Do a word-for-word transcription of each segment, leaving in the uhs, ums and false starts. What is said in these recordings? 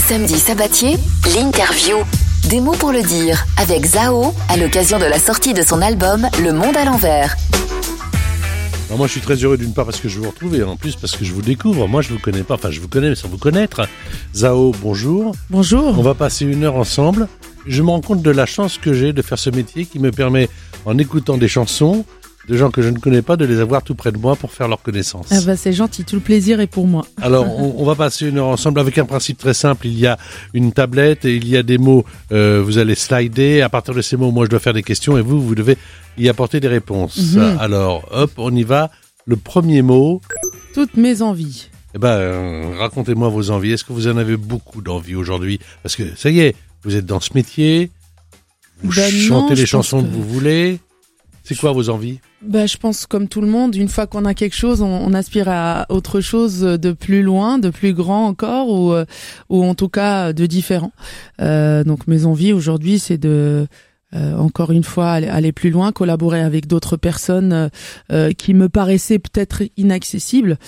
samedi Sabatier, l'interview. Des mots pour le dire, avec Zao, à l'occasion de la sortie de son album Le Monde à l'envers. Alors moi je suis très heureux d'une part parce que je vous retrouve et en plus parce que je vous découvre. Moi je vous connais pas, enfin je vous connais mais sans vous connaître. Zao, bonjour. Bonjour. On va passer une heure ensemble. Je me rends compte de la chance que j'ai de faire ce métier qui me permet, en écoutant des chansons de gens que je ne connais pas, de les avoir tout près de moi pour faire leur connaissance. Ah bah c'est gentil, tout le plaisir est pour moi. Alors on, on va passer une heure ensemble avec un principe très simple. Il y a une tablette et il y a des mots. Euh, vous allez slider. À partir de ces mots, moi je dois faire des questions et vous, vous devez y apporter des réponses. Mm-hmm. Alors hop, on y va. Le premier mot. Toutes mes envies. Eh ben, euh, racontez-moi vos envies. Est-ce que vous en avez beaucoup d'envies aujourd'hui? Parce que ça y est, vous êtes dans ce métier. Vous ben chantez non, les chansons que... que vous voulez. C'est quoi vos envies? Bah, je pense comme tout le monde, une fois qu'on a quelque chose, on, on aspire à autre chose de plus loin, de plus grand encore, ou, ou en tout cas de différent. Euh, donc mes envies aujourd'hui, c'est de euh, encore une fois aller, aller plus loin, collaborer avec d'autres personnes euh, qui me paraissaient peut-être inaccessibles.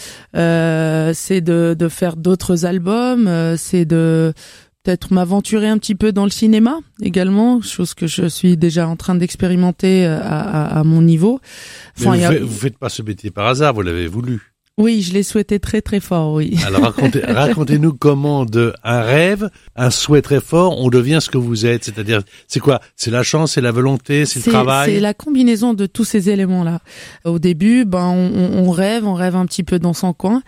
Euh, c'est de, de faire d'autres albums, euh, c'est de peut-être m'aventurer un petit peu dans le cinéma également, chose que je suis déjà en train d'expérimenter à, à, à mon niveau. Enfin, Mais vous, a... fait, vous faites pas ce métier par hasard, vous l'avez voulu. Oui, je l'ai souhaité très très fort, oui. Alors racontez, racontez-nous comment de un rêve, un souhait très fort, on devient ce que vous êtes. C'est-à-dire, c'est quoi? C'est la chance, c'est la volonté, c'est, c'est le travail. C'est la combinaison de tous ces éléments-là. Au début, ben on, on rêve, on rêve un petit peu dans son coin.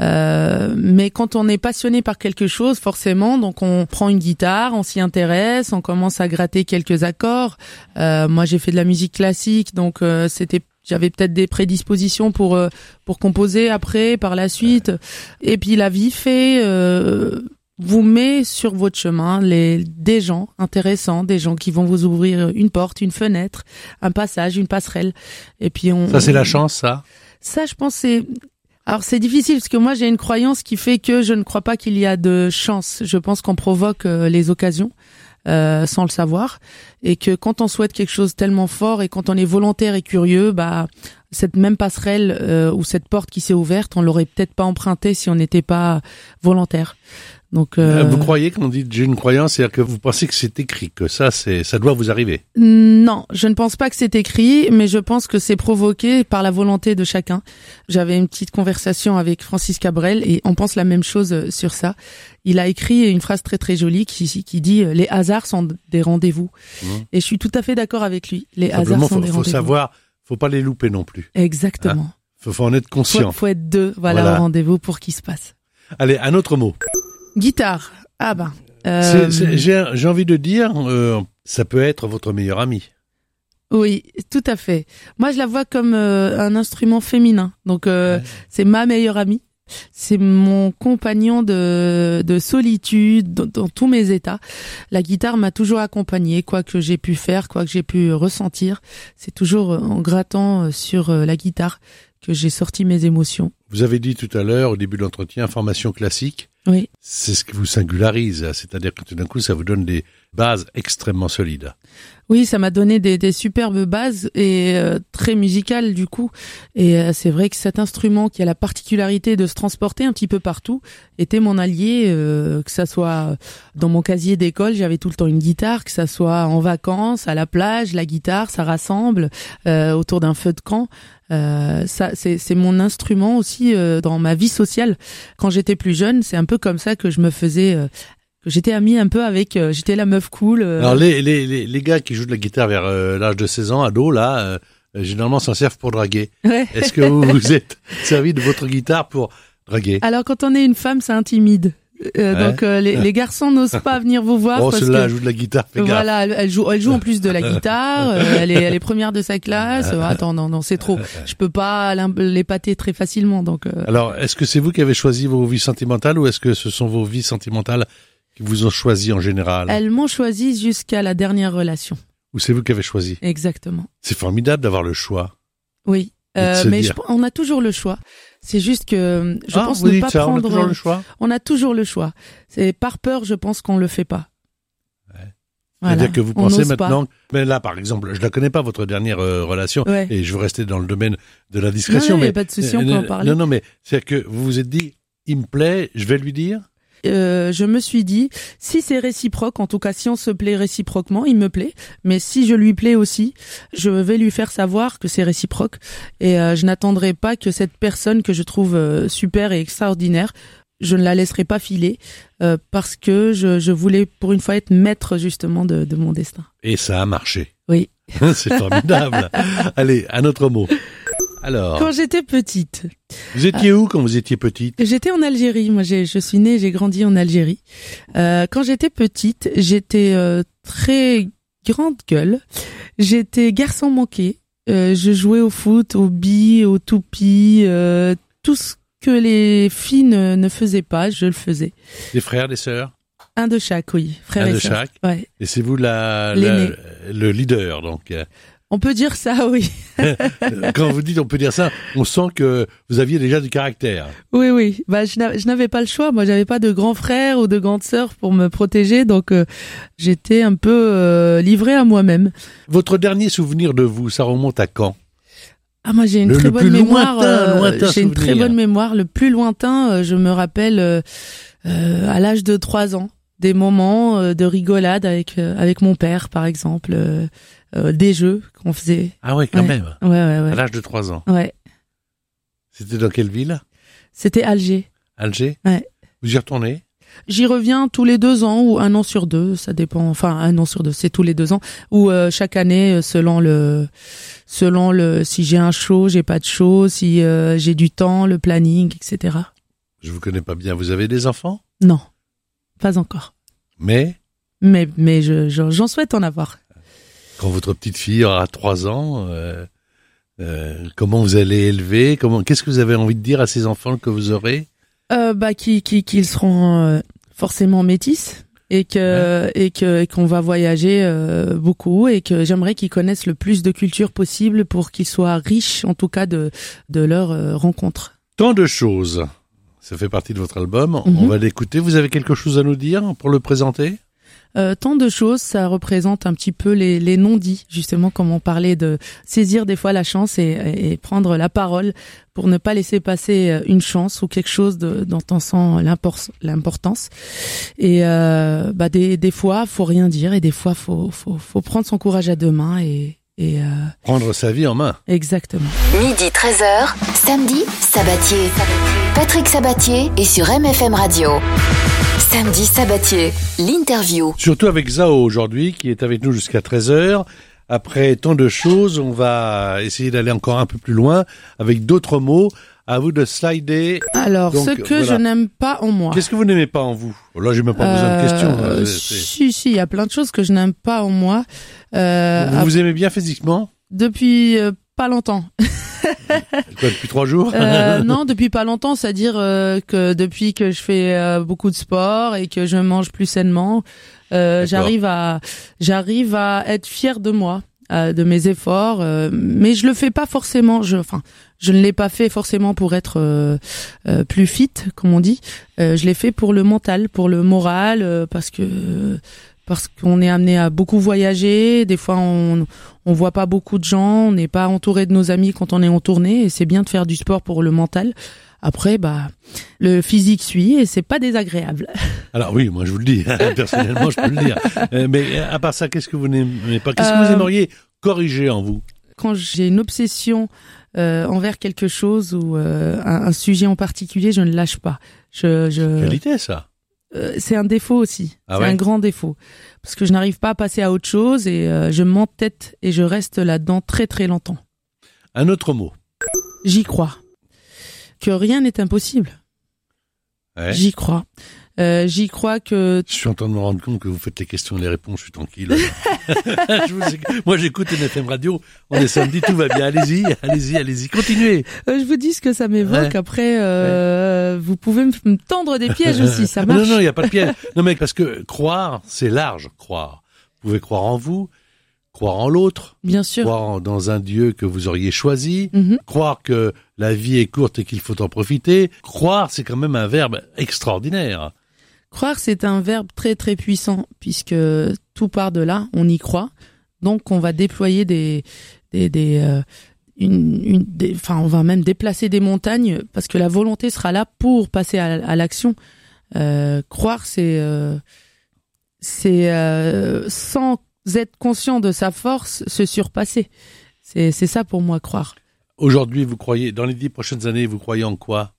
Euh, mais quand on est passionné par quelque chose, forcément, donc on prend une guitare, on s'y intéresse, on commence à gratter quelques accords. Euh, moi, j'ai fait de la musique classique, donc euh, c'était J'avais peut-être des prédispositions pour euh, pour composer après, par la suite. Et puis la vie fait euh, vous met sur votre chemin les des gens intéressants, des gens qui vont vous ouvrir une porte, une fenêtre, un passage, une passerelle. Et puis on. Ça c'est la chance, ça. Ça, je pense, c'est. Alors c'est difficile parce que moi j'ai une croyance qui fait que je ne crois pas qu'il y a de chance. Je pense qu'on provoque euh, les occasions. Euh, sans le savoir, et que quand on souhaite quelque chose tellement fort et quand on est volontaire et curieux, bah cette même passerelle euh, ou cette porte qui s'est ouverte, on l'aurait peut-être pas empruntée si on n'était pas volontaire. Donc euh... vous croyez, quand on dit j'ai une croyance, c'est-à-dire que vous pensez que c'est écrit, que ça c'est ça doit vous arriver? Non, je ne pense pas que c'est écrit, mais je pense que c'est provoqué par la volonté de chacun. J'avais une petite conversation avec Francis Cabrel et on pense la même chose sur ça. Il a écrit une phrase très très jolie qui, qui dit « Les hasards sont des rendez-vous mmh. ». Et je suis tout à fait d'accord avec lui. Les Simplement, hasards sont faut, des faut rendez-vous. Faut savoir, faut pas les louper non plus. Exactement. Hein, faut, faut en être conscient. Faut, faut être deux, voilà, voilà. Au rendez-vous pour qu'il se passe. Allez, un autre mot. Guitare. Ah ben. Euh... C'est, c'est, j'ai, j'ai envie de dire, euh, ça peut être votre meilleur ami. Oui, tout à fait. Moi, je la vois comme euh, un instrument féminin. Donc, euh, ouais. C'est ma meilleure amie. C'est mon compagnon de, de solitude dans, dans tous mes états. La guitare m'a toujours accompagnée, quoi que j'ai pu faire, quoi que j'ai pu ressentir. C'est toujours en grattant sur la guitare que j'ai sorti mes émotions. Vous avez dit tout à l'heure, au début de l'entretien, formation classique. Oui. C'est ce qui vous singularise, c'est-à-dire que tout d'un coup, ça vous donne des bases extrêmement solides. Oui, ça m'a donné des, des superbes bases et euh, très musicales du coup. Et euh, c'est vrai que cet instrument qui a la particularité de se transporter un petit peu partout était mon allié, euh, que ça soit dans mon casier d'école, j'avais tout le temps une guitare, que ça soit en vacances, à la plage, la guitare, ça rassemble euh, autour d'un feu de camp. Euh, ça, c'est, c'est mon instrument aussi euh, dans ma vie sociale. Quand j'étais plus jeune, c'est un peu comme ça que je me faisais... Euh, que j'étais amie un peu avec, euh, j'étais la meuf cool. Euh... Alors les, les les les gars qui jouent de la guitare vers euh, l'âge de seize ans, ados là, euh, généralement s'en servent pour draguer. Ouais. Est-ce que vous vous êtes servi de votre guitare pour draguer? Alors quand on est une femme, ça intimide. Euh, ouais. Donc euh, les, les garçons n'osent pas venir vous voir. Oh, parce celle-là que, joue de la guitare. Voilà, elle, elle joue, elle joue en plus de la guitare. euh, elle est, elle est première de sa classe. Euh, attends, non, non, c'est trop. Je peux pas l'épater très facilement. Donc. Euh... Alors, est-ce que c'est vous qui avez choisi vos vies sentimentales ou est-ce que ce sont vos vies sentimentales qui vous ont choisi en général? Elles m'ont choisi jusqu'à la dernière relation. Ou c'est vous qui avez choisi? Exactement. C'est formidable d'avoir le choix. Oui, euh, mais je, on a toujours le choix. C'est juste que je ah, pense vous ne dites pas ça, prendre. On a toujours le choix. On a toujours le choix. C'est par peur, je pense qu'on le fait pas. Ouais. Voilà. C'est-à-dire que vous On pensez n'ose maintenant. pas. Mais là, par exemple, je la connais pas votre dernière euh, relation, ouais. et je veux rester dans le domaine de la discrétion. Non, non, mais y a pas de souci, on peut en parler. Non, non, mais c'est-à-dire que vous vous êtes dit, il me plaît, je vais lui dire. euh, je me suis dit, si c'est réciproque, en tout cas si on se plaît réciproquement, il me plaît, mais si je lui plais aussi, je vais lui faire savoir que c'est réciproque et euh, je n'attendrai pas que cette personne que je trouve euh, super et extraordinaire, je ne la laisserai pas filer euh, parce que je, je voulais pour une fois être maître justement de, de mon destin. Et ça a marché. Oui. C'est formidable. Allez, un autre mot. Alors. Quand j'étais petite. Vous étiez euh, où quand vous étiez petite? J'étais en Algérie. Moi, j'ai, je suis née, j'ai grandi en Algérie. Euh, quand j'étais petite, j'étais euh, très grande gueule. J'étais garçon manqué. Euh, je jouais au foot, au billes, au toupie, euh, tout ce que les filles ne, ne faisaient pas, je le faisais. Des frères, des sœurs? Un de chaque, oui. Frère Un et de sœur. chaque. Ouais. Et c'est vous la, la le leader, donc. On peut dire ça, oui. Quand vous dites on peut dire ça, on sent que vous aviez déjà du caractère. Oui, oui. Bah, je n'avais pas le choix. Moi, j'avais pas de grand frère ou de grande sœur pour me protéger, donc euh, j'étais un peu euh, livrée à moi-même. Votre dernier souvenir de vous, ça remonte à quand? Ah, moi, j'ai une le, très le bonne mémoire. Lointain, euh, lointain j'ai une souvenir. très bonne mémoire. Le plus lointain, euh, je me rappelle euh, euh, à l'âge de trois ans, des moments euh, de rigolade avec euh, avec mon père, par exemple. Euh, Euh, des jeux qu'on faisait. Ah ouais, quand ouais. même. Ouais, ouais, ouais. À l'âge de trois ans. Ouais. C'était dans quelle ville? C'était Alger. Alger? Ouais. Vous y retournez? J'y reviens tous les deux ans ou un an sur deux, ça dépend. Enfin, un an sur deux, c'est tous les deux ans. Ou euh, chaque année, selon le, selon le, si j'ai un show, j'ai pas de show, si euh, j'ai du temps, le planning, et cetera. Je vous connais pas bien. Vous avez des enfants? Non, pas encore. Mais? Mais mais je, je j'en souhaite en avoir. Quand votre petite fille aura trois ans, euh, euh, comment vous allez élever? Comment, qu'est-ce que vous avez envie de dire à ces enfants que vous aurez? Euh, bah, qui, qui, qu'ils seront euh, forcément métis et que, ouais. et que, et qu'on va voyager euh, beaucoup et que j'aimerais qu'ils connaissent le plus de culture possible pour qu'ils soient riches, en tout cas, de, de leur euh, rencontre. Tant de choses. Ça fait partie de votre album. Mm-hmm. On va l'écouter. Vous avez quelque chose à nous dire pour le présenter? Euh, tant de choses, ça représente un petit peu les, les non-dits, justement, comme on parlait de saisir des fois la chance et, et prendre la parole pour ne pas laisser passer une chance ou quelque chose de, dont on sent l'impor- l'importance. Et euh, bah des, des fois, faut rien dire et des fois, faut, faut, faut prendre son courage à deux mains et Et euh... prendre sa vie en main. Exactement. Midi treize heures, samedi, Sabatier. Patrick Sabatier est sur M F M Radio. Samedi Sabatier, l'interview. Surtout avec Zao aujourd'hui, qui est avec nous jusqu'à treize heures. Après tant de choses, on va essayer d'aller encore un peu plus loin avec d'autres mots. À vous de slider. Alors, Donc, ce que voilà. je n'aime pas en moi. Qu'est-ce que vous n'aimez pas en vous? Là, j'ai même pas besoin euh, de questions. Euh, si, si, il y a plein de choses que je n'aime pas en moi. Euh, vous vous aimez bien physiquement? Depuis euh, pas longtemps. Quoi, depuis trois jours? euh, Non, depuis pas longtemps, c'est-à-dire euh, que depuis que je fais euh, beaucoup de sport et que je mange plus sainement, euh, j'arrive à, j'arrive à être fière de moi, euh, de mes efforts, euh, mais je le fais pas forcément. Je, enfin, je ne l'ai pas fait forcément pour être euh, euh, plus fit, comme on dit. Euh, je l'ai fait pour le mental, pour le moral, euh, parce que parce qu'on est amené à beaucoup voyager. Des fois, on on voit pas beaucoup de gens, on n'est pas entouré de nos amis quand on est en tournée, et c'est bien de faire du sport pour le mental. Après, bah, le physique suit et c'est pas désagréable. Alors oui, moi je vous le dis, personnellement, je peux le dire. Euh, mais à part ça, qu'est-ce que vous n'aimez pas? Qu'est-ce euh, que vous aimeriez corriger en vous? Quand j'ai une obsession euh, envers quelque chose ou euh, un, un sujet en particulier, je ne lâche pas. Je, je... Qualité, ça. Euh, c'est un défaut aussi. Ah c'est ouais? un grand défaut. Parce que je n'arrive pas à passer à autre chose et euh, je m'entête et je reste là-dedans très très longtemps. Un autre mot. J'y crois. Que rien n'est impossible. Ouais. J'y crois. Euh, j'y crois que... Je suis en train de me rendre compte que vous faites les questions et les réponses, je suis tranquille. je vous... Moi, j'écoute M F M Radio, on est samedi, tout va bien. Allez-y, allez-y, allez-y, continuez. Euh, je vous dis ce que ça m'évoque. Ouais. Après, euh, ouais. vous pouvez me tendre des pièges aussi, ça marche. Non, non, il n'y a pas de piège. Non, mais parce que croire, c'est large, croire. Vous pouvez croire en vous, croire en l'autre. Bien sûr. Croire dans un Dieu que vous auriez choisi. Mm-hmm. Croire que la vie est courte et qu'il faut en profiter. Croire, c'est quand même un verbe extraordinaire. Croire, c'est un verbe très très puissant puisque tout part de là, on y croit. Donc on va déployer des des des euh, une une des, enfin on va même déplacer des montagnes parce que la volonté sera là pour passer à, à l'action. Euh, croire, c'est, euh, c'est euh, sans être conscient de sa force, se surpasser. C'est, c'est ça pour moi, croire. Aujourd'hui, vous croyez, dans les dix prochaines années, vous croyez en quoi?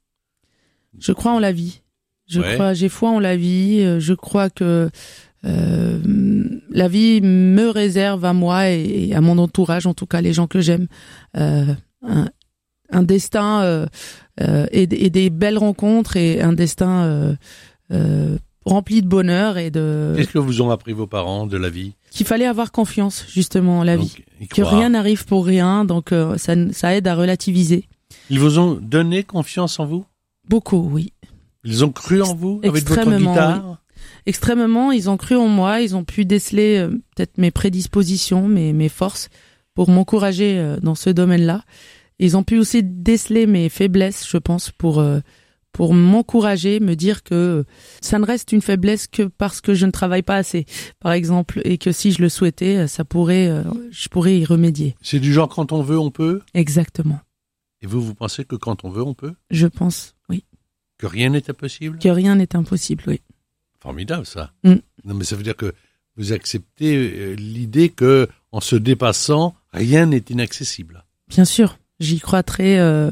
Je crois en la vie. Je ouais. crois, j'ai foi en la vie. Je crois que euh, la vie me réserve à moi et, et à mon entourage, en tout cas les gens que j'aime, euh, un, un destin euh, euh, et, et des belles rencontres et un destin euh, euh, rempli de bonheur et de. Qu'est-ce que vous ont appris vos parents de la vie? Qu'il fallait avoir confiance justement en la donc, vie, que rien n'arrive pour rien, donc euh, ça, ça aide à relativiser. Ils vous ont donné confiance en vous? Beaucoup, oui. Ils ont cru en vous avec votre guitare? Oui. Extrêmement, ils ont cru en moi, ils ont pu déceler euh, peut-être mes prédispositions, mes, mes forces pour m'encourager euh, dans ce domaine-là. Ils ont pu aussi déceler mes faiblesses, je pense, pour euh, pour m'encourager, me dire que ça ne reste une faiblesse que parce que je ne travaille pas assez, par exemple, et que si je le souhaitais, ça pourrait, euh, je pourrais y remédier. C'est du genre quand on veut, on peut? Exactement. Et vous, vous pensez que quand on veut, on peut? Je pense, oui. Que rien n'est impossible? Que rien n'est impossible, oui. Formidable, ça. Mm. Non, mais ça veut dire que vous acceptez euh, l'idée que, en se dépassant, rien n'est inaccessible. Bien sûr, j'y crois très, euh,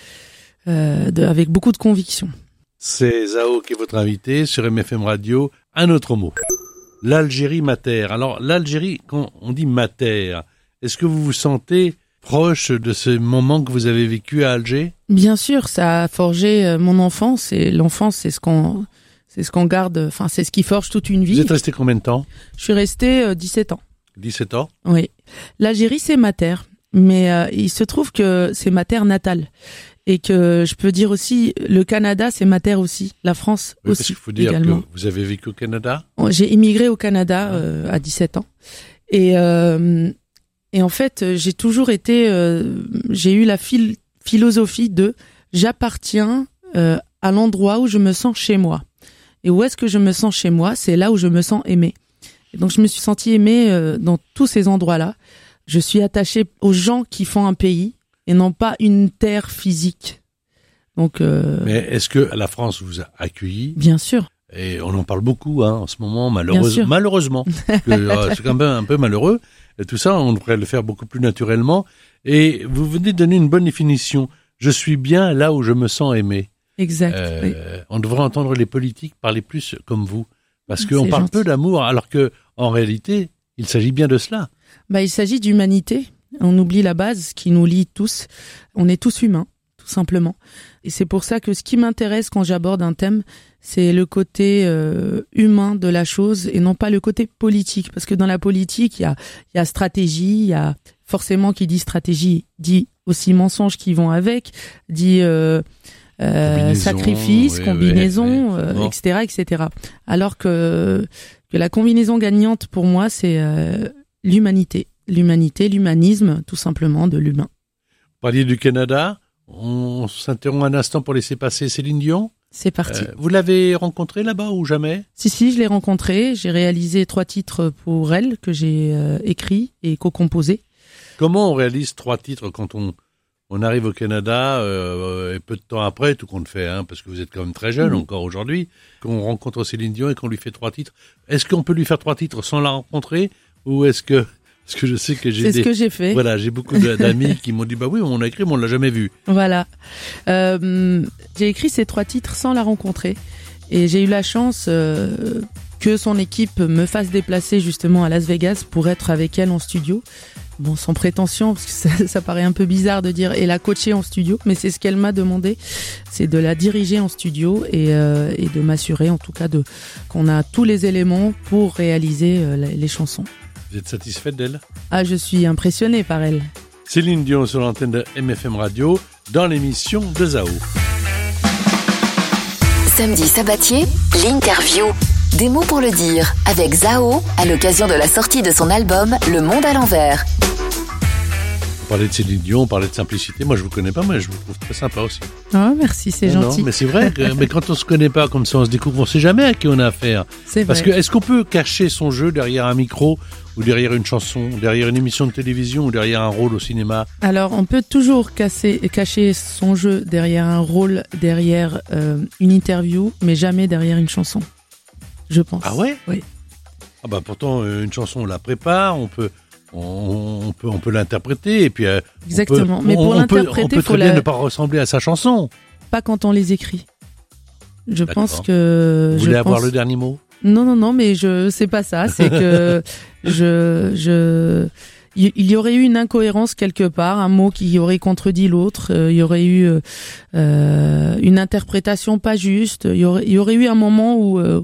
euh, de, avec beaucoup de conviction. C'est Zao qui est votre invité sur M F M Radio. Un autre mot. L'Algérie mater. Alors, l'Algérie, quand on dit mater, est-ce que vous vous sentez proche de ce moment que vous avez vécu à Alger? Bien sûr, ça a forgé mon enfance et l'enfance, c'est ce qu'on, c'est ce qu'on garde, enfin, c'est ce qui forge toute une vie. Vous êtes resté combien de temps? Je suis resté euh, dix-sept ans. dix-sept ans? Oui. L'Algérie, c'est ma terre, mais euh, il se trouve que c'est ma terre natale. Et que je peux dire aussi, le Canada, c'est ma terre aussi. La France oui, aussi, parce qu'il faut dire également. Que vous avez vécu au Canada? J'ai immigré au Canada euh, à dix-sept ans. Et, euh, et en fait, j'ai toujours été... Euh, j'ai eu la phil- philosophie de « j'appartiens euh, à l'endroit où je me sens chez moi ». Et où est-ce que je me sens chez moi? C'est là où je me sens aimée. Et donc, je me suis sentie aimée euh, dans tous ces endroits-là. Je suis attachée aux gens qui font un pays et non pas une terre physique. Donc, euh... Mais est-ce que la France vous a accueilli? Bien sûr. Et on en parle beaucoup hein, en ce moment, malheureuse... malheureusement. que, euh, c'est quand même un peu malheureux. Et tout ça, on devrait le faire beaucoup plus naturellement. Et vous venez de donner une bonne définition. Je suis bien là où je me sens aimé. Exact. Euh, oui. On devrait entendre les politiques parler plus comme vous. Parce qu'on parle gentil. peu d'amour, alors que en réalité, il s'agit bien de cela. Bah, il s'agit d'humanité. On oublie la base qui nous lie tous. On est tous humains, tout simplement. Et c'est pour ça que ce qui m'intéresse quand j'aborde un thème, c'est le côté euh, humain de la chose et non pas le côté politique. Parce que dans la politique, il y a, il y a stratégie, il y a forcément qui dit stratégie, dit aussi mensonges qui vont avec, dit euh, euh, sacrifice, oui, combinaison, oui, oui, euh, et cetera, et cetera. Alors que, que la combinaison gagnante pour moi, c'est euh, l'humanité. L'humanité, l'humanisme, tout simplement, de l'humain. Vous parliez du Canada. On s'interrompt un instant pour laisser passer Céline Dion. C'est parti. Euh, vous l'avez rencontrée là-bas ou jamais? Si, si, je l'ai rencontrée. J'ai réalisé trois titres pour elle que j'ai euh, écrits et co-composés. Comment on réalise trois titres quand on, on arrive au Canada euh, et peu de temps après, tout compte fait, hein, parce que vous êtes quand même très jeune mmh. encore aujourd'hui, qu'on rencontre Céline Dion et qu'on lui fait trois titres. Est-ce qu'on peut lui faire trois titres sans la rencontrer ou est-ce que... Parce que je sais que j'ai C'est des... ce que j'ai fait. Voilà, j'ai beaucoup d'amis qui m'ont dit bah oui, on a écrit, mais on l'a jamais vu. Voilà. Euh, j'ai écrit ces trois titres sans la rencontrer, et j'ai eu la chance euh, que son équipe me fasse déplacer justement à Las Vegas pour être avec elle en studio. Bon, sans prétention, parce que ça, ça paraît un peu bizarre de dire et la coacher en studio, mais c'est ce qu'elle m'a demandé, c'est de la diriger en studio et, euh, et de m'assurer en tout cas de qu'on a tous les éléments pour réaliser euh, les, les chansons. Vous êtes satisfaite d'elle? Ah, je suis impressionnée par elle. Céline Dion sur l'antenne de M F M Radio dans l'émission de Zao. Samedi Sabatier, l'interview. Des mots pour le dire avec Zao à l'occasion de la sortie de son album Le Monde à l'envers. On parlait de Céline Dion, on parlait de simplicité. Moi, je vous connais pas, mais je vous trouve très sympa aussi. Oh, merci, c'est non, gentil. Non, mais c'est vrai, que, mais quand on se connaît pas comme ça, on se découvre, on sait jamais à qui on a affaire. C'est Parce vrai. que, est-ce qu'on peut cacher son jeu derrière un micro? ou derrière une chanson, derrière une émission de télévision ou derrière un rôle au cinéma? Alors, on peut toujours casser, cacher son jeu derrière un rôle, derrière euh, une interview, mais jamais derrière une chanson, je pense. Ah ouais? Oui. Ah bah pourtant, une chanson, on la prépare, on peut... On, on peut, on peut l'interpréter et puis euh, exactement. On peut, mais pour on l'interpréter, peut, on peut faut très bien la... ne pas ressembler à sa chanson. Pas quand on les écrit. Je D'accord. pense que. Vous voulez je avoir pense... le dernier mot? Non, non, non, mais je c'est pas ça. C'est que je, je, il y aurait eu une incohérence quelque part, un mot qui aurait contredit l'autre. Euh, il y aurait eu euh, une interprétation pas juste. Il y aurait, il y aurait eu un moment où, euh,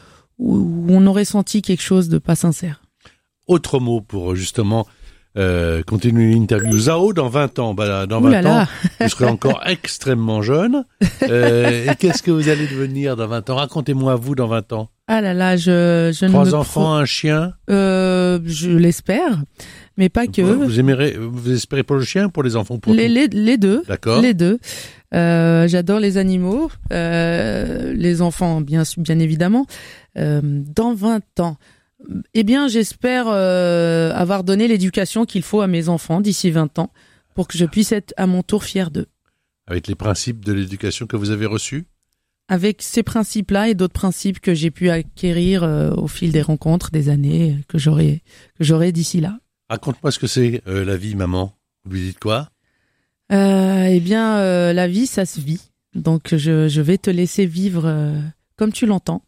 où on aurait senti quelque chose de pas sincère. Autre mot pour justement euh, continuer l'interview. Zao, dans vingt ans, bah, dans Ouh là vingt là. ans, vous serez encore extrêmement jeune. Euh, et qu'est-ce que vous allez devenir dans vingt ans? Racontez-moi vous dans vingt ans. Ah là là, je, je Trois ne me enfants, pro- un chien. euh, je l'espère, mais pas que. Vous aimerez, vous espérez pour le chien, pour les enfants, pour Les, tout? les, les deux. D'accord. Les deux. Euh, j'adore les animaux, euh, les enfants, bien, bien évidemment. Euh, dans vingt ans, eh bien, j'espère euh, avoir donné l'éducation qu'il faut à mes enfants d'ici vingt ans pour que je puisse être à mon tour fier d'eux. Avec les principes de l'éducation que vous avez reçus? Avec ces principes-là et d'autres principes que j'ai pu acquérir euh, au fil des rencontres, des années que j'aurai que j'aurai d'ici là. Raconte-moi ce que c'est euh, la vie, maman. Vous lui dites quoi? Euh, eh bien, euh, la vie, ça se vit. Donc, je, je vais te laisser vivre euh, comme tu l'entends.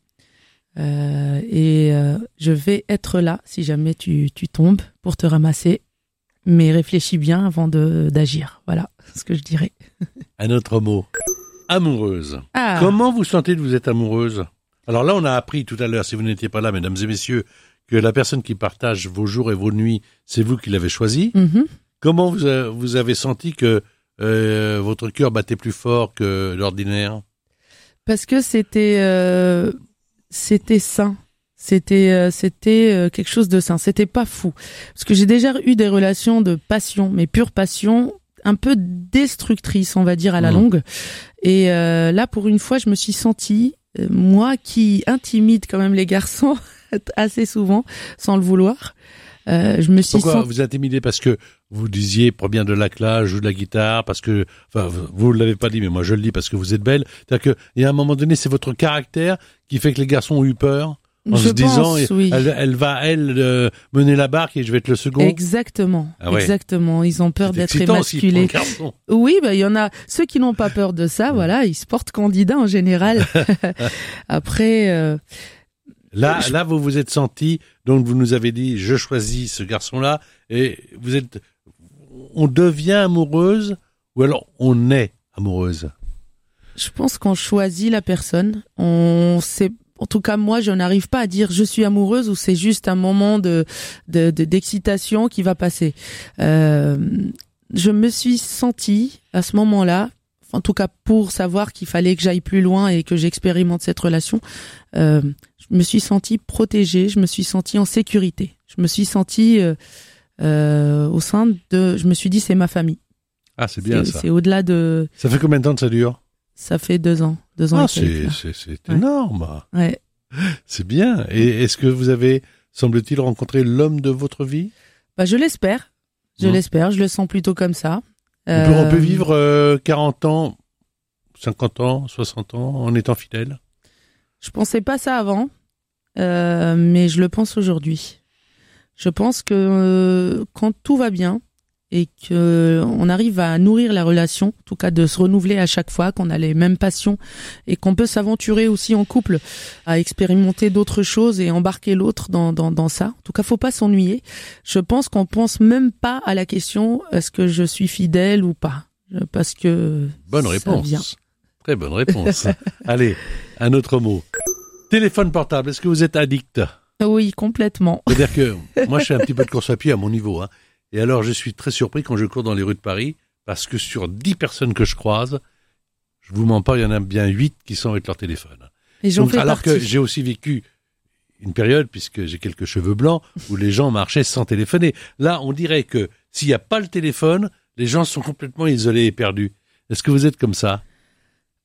Euh, et euh, je vais être là si jamais tu, tu tombes pour te ramasser. Mais réfléchis bien avant de, d'agir. Voilà ce que je dirais. Un autre mot. Amoureuse. Ah. Comment vous sentez que vous êtes amoureuse? Alors là, on a appris tout à l'heure, si vous n'étiez pas là, mesdames et messieurs, que la personne qui partage vos jours et vos nuits, c'est vous qui l'avez choisi. Mm-hmm. Comment vous, a, vous avez senti que euh, votre cœur battait plus fort que l'ordinaire? Parce que c'était euh, c'était sain. C'était euh, c'était euh, quelque chose de sain. C'était pas fou. Parce que j'ai déjà eu des relations de passion, mais pure passion, un peu destructrice, on va dire, à la Mmh. longue. Et euh, là, pour une fois, je me suis sentie, euh, moi qui intimide quand même les garçons assez souvent, sans le vouloir, euh, je me suis Pourquoi sentie... vous intimidez? Parce que vous disiez, pour bien de la classe, joue de la guitare, parce que, enfin, vous ne l'avez pas dit, mais moi je le dis parce que vous êtes belle. C'est-à-dire qu'il y a un moment donné, c'est votre caractère qui fait que les garçons ont eu peur. En Je se disant, pense, oui. elle, elle va, elle, euh, mener la barque et je vais être le second. Exactement, Ah ouais. exactement. Ils ont peur C'est d'être excitant aussi pour émasculés. un garçon. Oui, bah il y en a ceux qui n'ont pas peur de ça, voilà, ils se portent candidats en général. Après, euh, Là, Je- là, vous vous êtes senti, donc vous nous avez dit, je choisis ce garçon-là, et vous êtes, on devient amoureuse, ou alors on est amoureuse. je pense qu'on choisit la personne. On sait, en tout cas moi, je n'arrive pas à dire je suis amoureuse ou c'est juste un moment de, de, de- d'excitation qui va passer. Euh, je me suis sentie à ce moment-là, en tout cas pour savoir qu'il fallait que j'aille plus loin et que j'expérimente cette relation. Euh, je me suis sentie protégée, je me suis sentie en sécurité. Je me suis sentie euh, euh, au sein de... Je me suis dit, c'est ma famille. Ah, c'est bien c'est, ça. c'est au-delà de... Ça fait combien de temps que ça dure? Ça fait deux ans. Deux ans Ah, et quelques, c'est, là. c'est, c'est Ouais. énorme. Ouais. C'est bien. Et est-ce que vous avez, semble-t-il, rencontré l'homme de votre vie? Bah, je l'espère. Je Mmh. l'espère. Je le sens plutôt comme ça. On peut, on peut Euh, vivre euh, quarante ans, cinquante ans, soixante ans en étant fidèle? Je pensais pas ça avant, euh, mais je le pense aujourd'hui. Je pense que euh, quand tout va bien et que on arrive à nourrir la relation, en tout cas de se renouveler à chaque fois, qu'on a les mêmes passions et qu'on peut s'aventurer aussi en couple à expérimenter d'autres choses et embarquer l'autre dans dans dans ça. En tout cas, faut pas s'ennuyer. Je pense qu'on pense même pas à la question est-ce que je suis fidèle ou pas, parce que Bonne ça réponse. vient. Très bonne réponse. Allez, un autre mot. Téléphone portable, est-ce que vous êtes addict? Oui, complètement. C'est-à-dire que moi, je fais un petit peu de course à pied à mon niveau. Hein. Et alors, je suis très surpris quand je cours dans les rues de Paris, parce que sur dix personnes que je croise, je vous mens pas, il y en a bien huit qui sont avec leur téléphone. Et j'en Donc, fais alors partie. que j'ai aussi vécu une période, puisque j'ai quelques cheveux blancs, où les gens marchaient sans téléphoner. Là, on dirait que s'il n'y a pas le téléphone, les gens sont complètement isolés et perdus. Est-ce que vous êtes comme ça?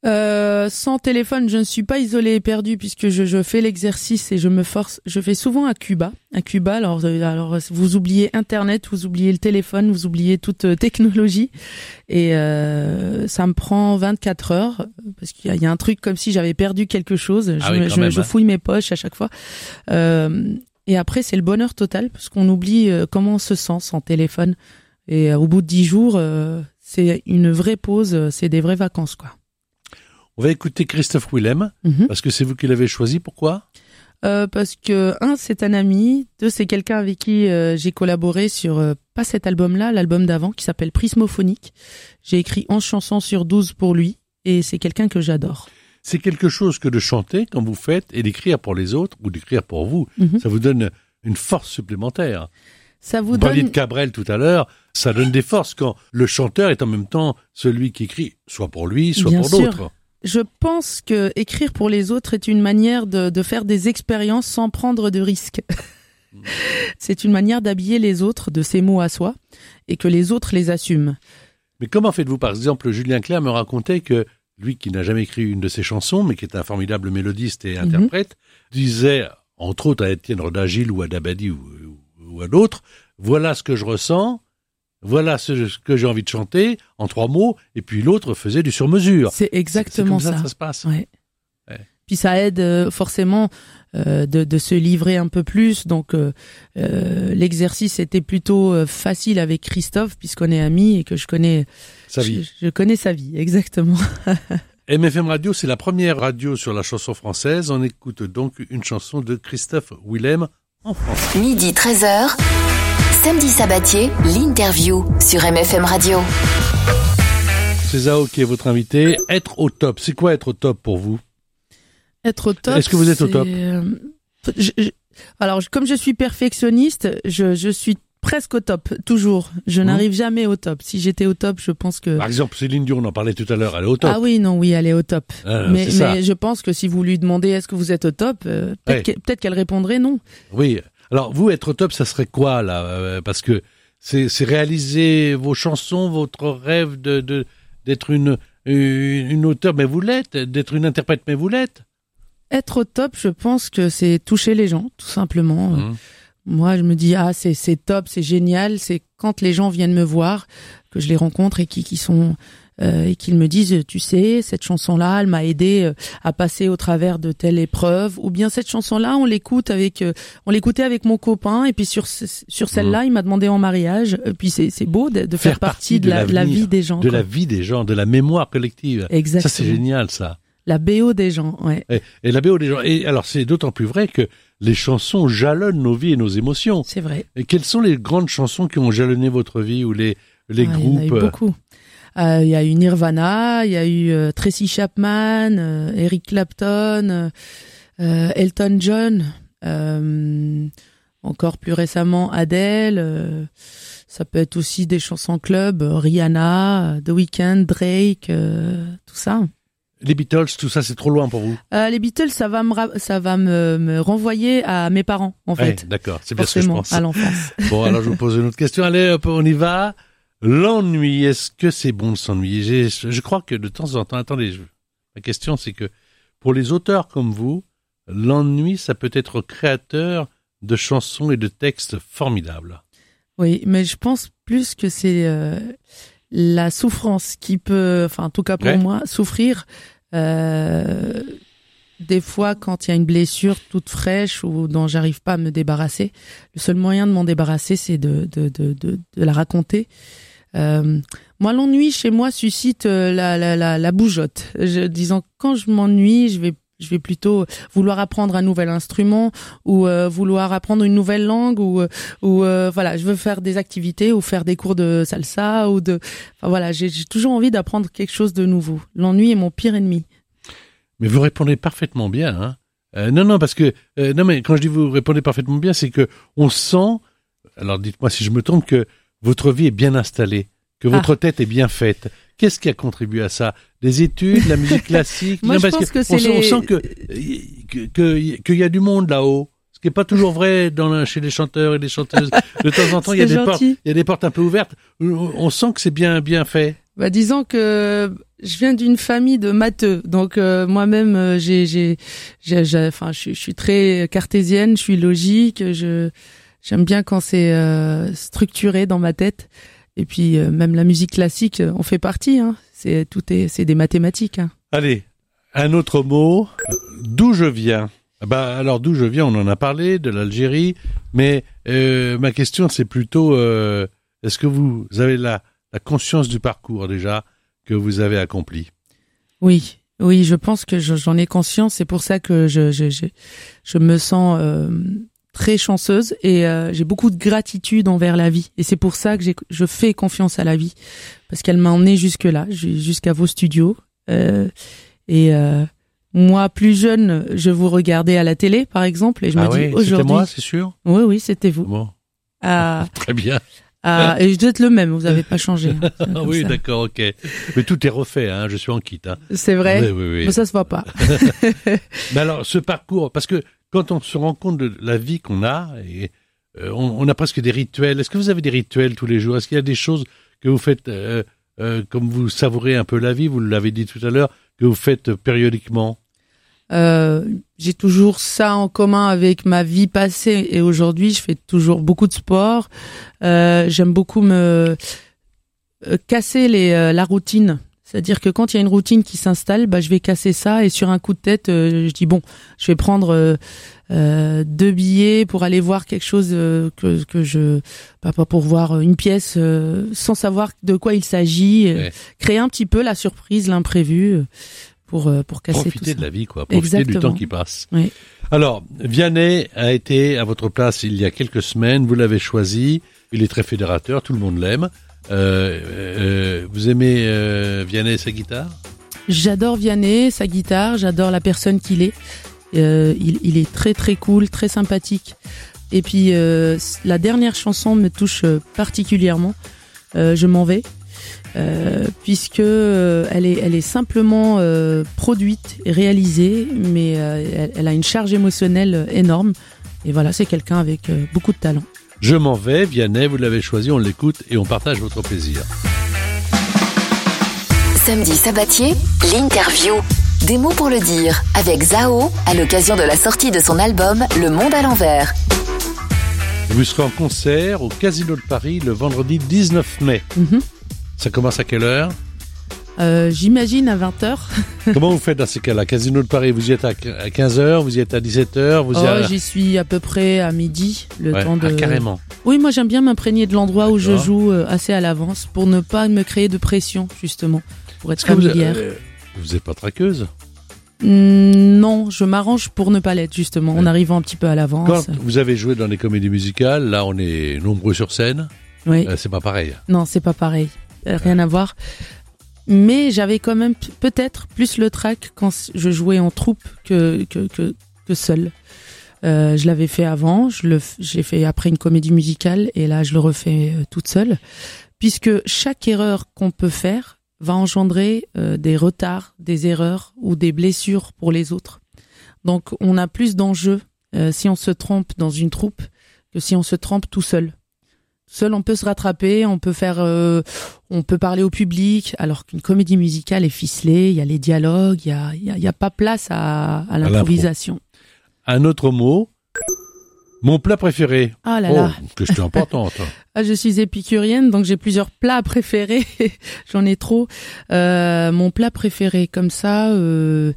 Euh, sans téléphone, je ne suis pas isolée et perdue puisque je, je fais l'exercice et je me force. Je vais souvent à Cuba. À Cuba, alors, alors vous oubliez Internet, vous oubliez le téléphone, vous oubliez toute technologie. Et euh, ça me prend vingt-quatre heures parce qu'il y a, il y a un truc comme si j'avais perdu quelque chose. Ah je, oui, je, même, je fouille mes poches à chaque fois. Euh, et après, c'est le bonheur total parce qu'on oublie comment on se sent sans téléphone. Et au bout de dix jours, euh, c'est une vraie pause, c'est des vraies vacances, quoi. On va écouter Christophe Willem, mm-hmm. parce que c'est vous qui l'avez choisi. Pourquoi ? euh, Parce que, un, c'est un ami. Deux, c'est quelqu'un avec qui euh, j'ai collaboré sur, euh, pas cet album-là, l'album d'avant, qui s'appelle Prismophonique. J'ai écrit onze chansons sur douze pour lui, et c'est quelqu'un que j'adore. C'est quelque chose que de chanter, quand vous faites, et d'écrire pour les autres, ou d'écrire pour vous. Mm-hmm. Ça vous donne une force supplémentaire. Ça vous, vous donne... parliez de Cabrel tout à l'heure, ça donne des forces quand le chanteur est en même temps celui qui écrit, soit pour lui, soit Bien pour sûr. d'autres. Je pense que écrire pour les autres est une manière de, de faire des expériences sans prendre de risques. Mmh. C'est une manière d'habiller les autres de ses mots à soi et que les autres les assument. Mais comment faites-vous ? Par exemple, Julien Clerc me racontait que lui qui n'a jamais écrit une de ses chansons, mais qui est un formidable mélodiste et interprète, mmh. disait, entre autres à Étienne Rodagil ou à Dabadi ou, ou, ou à d'autres, voilà ce que je ressens. Voilà ce que j'ai envie de chanter en trois mots, et puis l'autre faisait du sur-mesure. C'est exactement c'est, c'est comme ça. ça. Que ça se passe. Ouais. Ouais. Puis ça aide euh, forcément euh, de, de se livrer un peu plus. Donc euh, euh, l'exercice était plutôt euh, facile avec Christophe puisqu'on est amis et que je connais sa vie. Je, je connais sa vie, exactement. M F M Radio, c'est la première radio sur la chanson française. On écoute donc une chanson de Christophe Willem en français. Midi treize heures. Samedi Sabatier, l'interview sur M F M Radio. C'est Zao qui est votre invité. Être au top, c'est quoi être au top pour vous ? Être au top. Est-ce que vous êtes au top ? euh, je, je, Alors, comme je suis perfectionniste, je, je suis presque au top, toujours. Je mmh. n'arrive jamais au top. Si j'étais au top, je pense que... Par exemple, Céline Dion, on en parlait tout à l'heure, elle est au top. Ah oui, non, oui, elle est au top. Ah, mais, mais je pense que si vous lui demandez est-ce que vous êtes au top, euh, peut-être, ouais. qu'elle, peut-être qu'elle répondrait non. Oui. Alors, vous, être au top, ça serait quoi, là ? euh, Parce que c'est, c'est réaliser vos chansons, votre rêve de, de, d'être une, une, une auteure, mais vous l'êtes, d'être une interprète, mais vous l'êtes. Être au top, je pense que c'est toucher les gens, tout simplement. Mmh. Moi, je me dis, ah, c'est, c'est top, c'est génial. C'est quand les gens viennent me voir, que je les rencontre et qui, qui sont... Euh, et qu'ils me disent, tu sais, cette chanson-là, elle m'a aidé euh, à passer au travers de telle épreuve, ou bien cette chanson-là, on l'écoute avec, euh, on l'écoutait avec mon copain, et puis sur sur celle-là, mmh. il m'a demandé en mariage. Et puis c'est c'est beau de, de faire, faire partie de, de la, la vie des gens, de quoi. la vie des gens, de la mémoire collective. Exactement. Ça c'est génial, ça. La B O des gens, ouais. Et, et la B O des gens. Et alors c'est d'autant plus vrai que les chansons jalonnent nos vies et nos émotions. C'est vrai. Et quelles sont les grandes chansons qui ont jalonné votre vie ou les les ah, groupes? Il y en a eu beaucoup. Il euh, y a eu Nirvana, il y a eu euh, Tracy Chapman, euh, Eric Clapton, euh, Elton John, euh, encore plus récemment Adele. Euh, ça peut être aussi des chansons club, Rihanna, The Weeknd, Drake, euh, tout ça. Les Beatles, tout ça, c'est trop loin pour vous? euh, Les Beatles, ça va me ra- ça va me, me renvoyer à mes parents, en fait. Ouais, d'accord, c'est bien ce que je pense. À l'enfance. Bon, alors je vous pose une autre question. Allez, hop, on y va. L'ennui, est-ce que c'est bon de s'ennuyer? J'ai, je crois que de temps en temps, attendez, je, ma question c'est que pour les auteurs comme vous, l'ennui, ça peut être créateur de chansons et de textes formidables. Oui, mais je pense plus que c'est euh, la souffrance qui peut, enfin en tout cas pour ouais. moi, souffrir. Euh, des fois, quand il y a une blessure toute fraîche ou dont j'arrive pas à me débarrasser, le seul moyen de m'en débarrasser, c'est de de de de, de la raconter. Euh, moi, l'ennui chez moi suscite la la la, la bougeotte. Je, disons, quand je m'ennuie, je vais je vais plutôt vouloir apprendre un nouvel instrument ou euh, vouloir apprendre une nouvelle langue ou ou euh, voilà, je veux faire des activités ou faire des cours de salsa ou de, enfin voilà, j'ai, j'ai toujours envie d'apprendre quelque chose de nouveau. L'ennui est mon pire ennemi. Mais vous répondez parfaitement bien, hein. Euh, non, non, parce que euh, non, mais quand je dis vous répondez parfaitement bien, c'est que on sent. Alors, dites-moi si je me trompe, que votre vie est bien installée, que votre ah. tête est bien faite. Qu'est-ce qui a contribué à ça? Les études, la musique classique? Moi, non, je parce pense que, que c'est on, les... on sent que que, que qu'il y a du monde là-haut. Ce qui est pas toujours vrai dans la, chez les chanteurs et les chanteuses. De temps en temps, il y a des portes, il y a des portes un peu ouvertes. On sent que c'est bien bien fait. Bah, disons que je viens d'une famille de matheux, donc euh, moi-même euh, j'ai, j'ai, j'ai, j'ai, enfin, je, je suis très cartésienne, je suis logique, je, j'aime bien quand c'est euh, structuré dans ma tête. Et puis euh, même la musique classique, on fait partie, hein. C'est tout est, c'est des mathématiques. Hein. Allez, un autre mot. D'où je viens. Bah alors d'où je viens, on en a parlé, de l'Algérie, mais euh, ma question c'est plutôt, euh, est-ce que vous avez la la conscience du parcours déjà que vous avez accompli? Oui, oui, je pense que je, j'en ai conscience. C'est pour ça que je je je, je me sens euh, très chanceuse et euh, j'ai beaucoup de gratitude envers la vie. Et c'est pour ça que j'ai, je fais confiance à la vie parce qu'elle m'a emmenée jusque là, jusqu'à vos studios. Euh, et euh, moi, plus jeune, je vous regardais à la télé, par exemple, et je ah me oui, dis aujourd'hui. C'était moi, c'est sûr. Oui, oui, c'était vous. Bon. Ah, Très bien. Ah, et vous êtes le même, vous n'avez pas changé. Hein, oui, ça. D'accord, ok. Mais tout est refait, hein, je suis en kit. Hein. C'est vrai. Oui, oui, oui. Mais ça se voit pas. Mais alors, ce parcours, parce que quand on se rend compte de la vie qu'on a, et, euh, on, on a presque des rituels. Est-ce que vous avez des rituels tous les jours? Est-ce qu'il y a des choses que vous faites, euh, euh, comme vous savourez un peu la vie, vous l'avez dit tout à l'heure, que vous faites périodiquement? Euh, j'ai toujours ça en commun avec ma vie passée et aujourd'hui je fais toujours beaucoup de sport. Euh, j'aime beaucoup me euh, casser les euh, la routine. C'est-à-dire que quand il y a une routine qui s'installe, bah je vais casser ça et sur un coup de tête, euh, je dis bon, je vais prendre euh, euh, deux billets pour aller voir quelque chose euh, que que je bah, pas pour voir une pièce euh, sans savoir de quoi il s'agit, euh, Ouais. Créer un petit peu la surprise, l'imprévu. Euh, pour pour casser Profiter tout ça. de la vie, quoi. Profiter Exactement. du temps qui passe. Oui. Alors, Vianney a été à votre place il y a quelques semaines. Vous l'avez choisi. Il est très fédérateur. Tout le monde l'aime. Euh, euh, vous aimez euh, Vianney et sa guitare? J'adore Vianney, sa guitare. J'adore la personne qu'il est. Euh, il, il est très très cool, très sympathique. Et puis euh, la dernière chanson me touche particulièrement. Euh, je m'en vais. Euh, puisque euh, elle est elle est simplement euh, produite et réalisée, mais euh, elle, elle a une charge émotionnelle énorme. Et voilà, c'est quelqu'un avec euh, beaucoup de talent. Je m'en vais, Vianney, vous l'avez choisi, on l'écoute et on partage votre plaisir. Samedi Sabatier, l'interview. Des mots pour le dire avec Zao à l'occasion de la sortie de son album Le Monde à l'envers. Vous serez en concert au Casino de Paris le vendredi dix-neuf mai. Mm-hmm. Ça commence à quelle heure? euh, J'imagine à vingt heures. Comment vous faites dans ces cas-là? Casino de Paris, vous y êtes à quinze heures, vous y êtes à dix-sept heures, vous y Oh, êtes... j'y suis à peu près à midi, le Ouais, temps de... ah, carrément. Oui, moi j'aime bien m'imprégner de l'endroit où je D'accord. joue euh, assez à l'avance pour ne pas me créer de pression, justement, pour être Est-ce que vous, familière. euh, vous n'êtes pas traqueuse? Mm, non, je m'arrange pour ne pas l'être, justement, en Ouais. arrivant un petit peu à l'avance. Quand vous avez joué dans les comédies musicales, là on est nombreux sur scène, Oui. euh, c'est pas pareil. Non, c'est pas pareil. Euh, rien à voir. Mais j'avais quand même p- peut-être plus le trac quand s- je jouais en troupe que que que, que seul. Euh, je l'avais fait avant, je le f- j'ai fait après une comédie musicale et là je le refais euh, toute seule, puisque chaque erreur qu'on peut faire va engendrer euh, des retards, des erreurs ou des blessures pour les autres. Donc on a plus d'enjeux euh, si on se trompe dans une troupe que si on se trompe tout seul. Seul, on peut se rattraper, on peut faire, euh, on peut parler au public, alors qu'une comédie musicale est ficelée, il y a les dialogues, il y a, il y a, il y a pas place à, à l'improvisation. Un autre mot, mon plat préféré. Ah là Oh, là. question importante. Ah, je suis épicurienne, donc j'ai plusieurs plats préférés. J'en ai trop. Euh, mon plat préféré, comme ça, euh,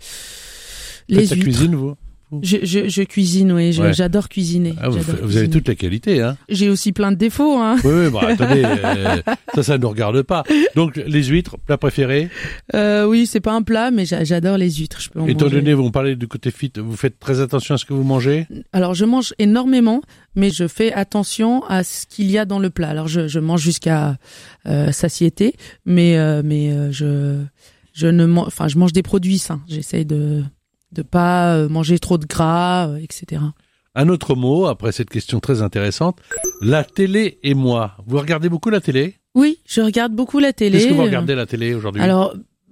les Faites la huîtres. cuisine, vous? Je, je, je cuisine, oui. Je, Ouais. J'adore cuisiner. Ah, vous, J'adore fa- vous avez cuisiner. toutes les qualités, hein? J'ai aussi plein de défauts, hein. Oui, oui, bah, attendez, euh, ça, ça ne nous regarde pas. Donc, les huîtres, plat préféré. Euh, oui, c'est pas un plat, mais j'a- j'adore les huîtres. Je peux en Étant manger. donné, vous me parlez du côté fit, vous faites très attention à ce que vous mangez? Alors, je mange énormément, mais je fais attention à ce qu'il y a dans le plat. Alors, je, je mange jusqu'à euh, satiété, mais euh, mais euh, je je ne mange, enfin, je mange des produits sains. J'essaye de de pas euh, manger trop de gras, euh, et cetera. Un autre mot, après cette question très intéressante, la télé et moi. Vous regardez beaucoup la télé? Oui, je regarde beaucoup la télé. Qu'est-ce que vous regardez la télé aujourd'hui? Alors,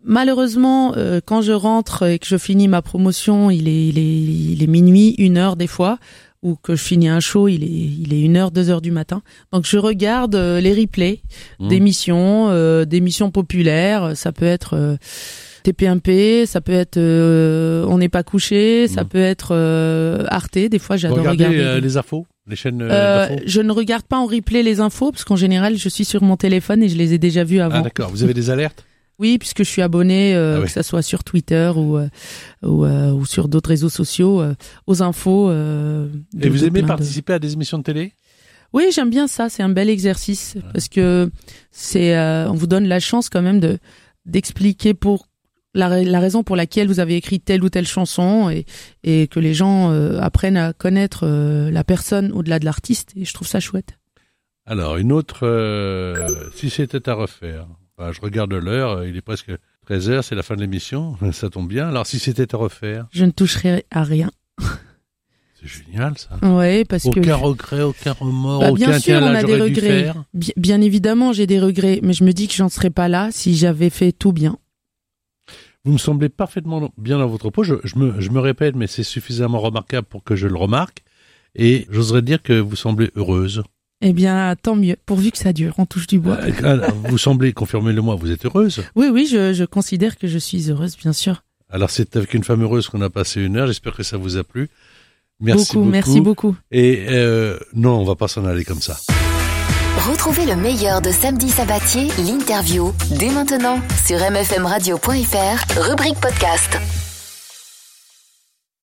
malheureusement, euh, quand je rentre et que je finis ma promotion, il est, il est, il est minuit, une heure des fois, ou que je finis un show, il est, il est une heure, deux heures du matin. Donc je regarde euh, les replays mmh. d'émissions, euh, d'émissions populaires. Ça peut être euh, T P M P, ça peut être euh, On n'est pas couché, ça mmh. peut être euh, Arte. Des fois, j'adore Vous regardez, regarder euh, les infos, les chaînes euh, euh, d'infos. Je ne regarde pas en replay les infos parce qu'en général, je suis sur mon téléphone et je les ai déjà vues avant. Ah d'accord. Vous avez des alertes? Oui, puisque je suis abonné, euh, ah oui. que ça soit sur Twitter ou euh, ou, euh, ou sur d'autres réseaux sociaux, euh, aux infos. Euh, de, Et vous aimez de participer de... à des émissions de télé? Oui, j'aime bien ça. C'est un bel exercice ouais. parce que c'est, euh, on vous donne la chance quand même de d'expliquer pour la, la raison pour laquelle vous avez écrit telle ou telle chanson et et que les gens euh, apprennent à connaître euh, la personne au-delà de l'artiste. Et je trouve ça chouette. Alors une autre, euh, si c'était à refaire. Enfin, je regarde l'heure, il est presque treize heures, c'est la fin de l'émission, ça tombe bien. Alors si c'était à refaire? Je ne toucherai à rien. C'est génial ça. Ouais, parce aucun que... Aucun regret, aucun remords, bah, aucun bien sûr, tiens, là, on a des regrets. Bien, bien évidemment, j'ai des regrets, mais je me dis que j'en serais pas là si j'avais fait tout bien. Vous me semblez parfaitement bien dans votre peau. Je, je, me, je me répète, mais c'est suffisamment remarquable pour que je le remarque. Et j'oserais dire que vous semblez heureuse. Eh bien, tant mieux, pourvu que ça dure, on touche du bois. Euh, vous semblez, confirmez-le-moi, vous êtes heureuse? Oui, oui, je, je considère que je suis heureuse, bien sûr. Alors, c'est avec une femme heureuse qu'on a passé une heure, j'espère que ça vous a plu. Merci beaucoup. beaucoup. Merci beaucoup. Et euh, non, on va pas s'en aller comme ça. Retrouvez le meilleur de Samedi Sabatier, l'interview, dès maintenant sur m f m radio point f r, rubrique podcast.